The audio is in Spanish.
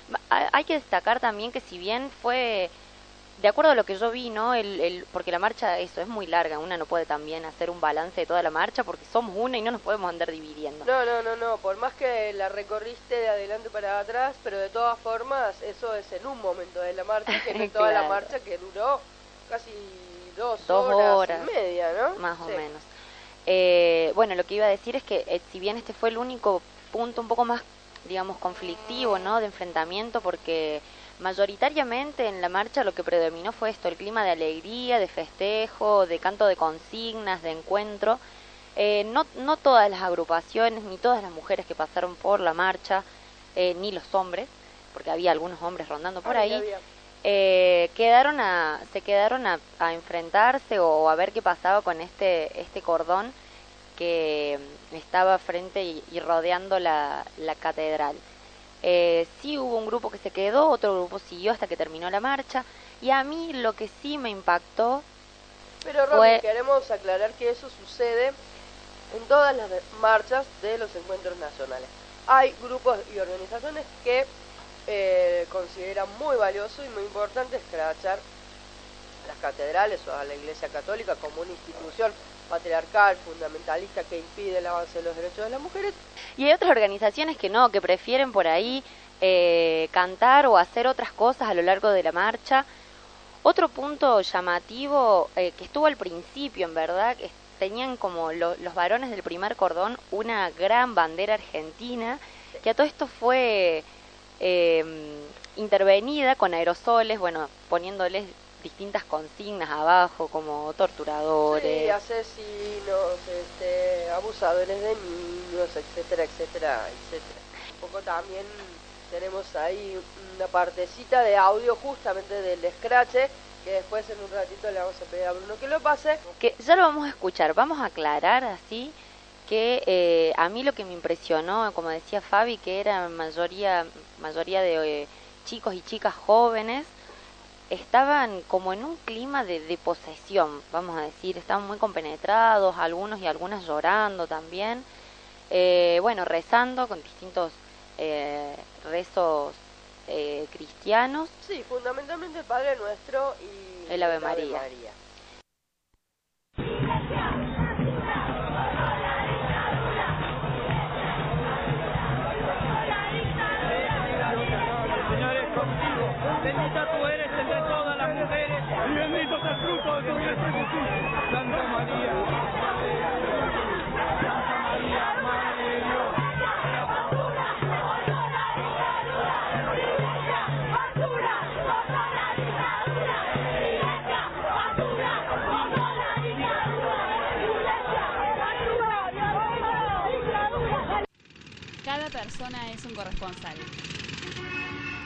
Hay que destacar también que si bien fue, de acuerdo a lo que yo vi, ¿no? Porque la marcha, eso, es muy larga, una no puede también hacer un balance de toda la marcha porque somos una y no nos podemos andar dividiendo. No, no, no, no, por más que la recorriste de adelante para atrás, pero de todas formas eso es en un momento de la marcha, que no en toda la Claro, marcha que duró casi dos dos horas y horas, media, ¿no? más o Sí. menos. Bueno, lo que iba a decir es que si bien este fue el único punto un poco más, digamos, conflictivo, ¿no? De enfrentamiento, porque mayoritariamente en la marcha lo que predominó fue esto, el clima de alegría, de festejo, de canto de consignas, de encuentro. No todas las agrupaciones, ni todas las mujeres que pasaron por la marcha, ni los hombres, porque había algunos hombres rondando por Había, ahí, había. se quedaron a enfrentarse o a ver qué pasaba con este cordón que estaba frente y rodeando la catedral. Sí hubo un grupo que se quedó, otro grupo siguió hasta que terminó la marcha, y a mí lo que sí me impactó Pero Romy, fue, queremos aclarar que eso sucede en todas las marchas de los encuentros nacionales. Hay grupos y organizaciones que consideran muy valioso y muy importante escrachar las catedrales o a la Iglesia Católica como una institución patriarcal, fundamentalista que impide el avance de los derechos de las mujeres. y hay otras organizaciones que no, que prefieren por ahí cantar o hacer otras cosas a lo largo de la marcha. Otro punto llamativo que estuvo al principio, en verdad, que tenían como los varones del primer cordón una gran bandera argentina, que a todo esto fue intervenida con aerosoles, bueno, poniéndoles distintas consignas abajo, como Sí, torturadores. asesinos, abusadores de niños, etcétera, etcétera, etcétera. Un poco también tenemos ahí una partecita de audio justamente del escrache, que después en un ratito le vamos a pedir a Bruno que lo pase. Que ya lo vamos a escuchar, vamos a aclarar así que a mí lo que me impresionó, como decía Fabi, que era mayoría de chicos y chicas jóvenes, estaban como en un clima de posesión, vamos a decir, estaban muy compenetrados, algunos y algunas llorando también, bueno, rezando con distintos rezos cristianos, Sí, fundamentalmente el Padre Nuestro y el Ave el Ave María. María. Bendita tú eres entre todas las mujeres, y bendito es el fruto de tu vientre Jesús. Santa María, Santa María, Madre de Dios. Cada persona es un corresponsal.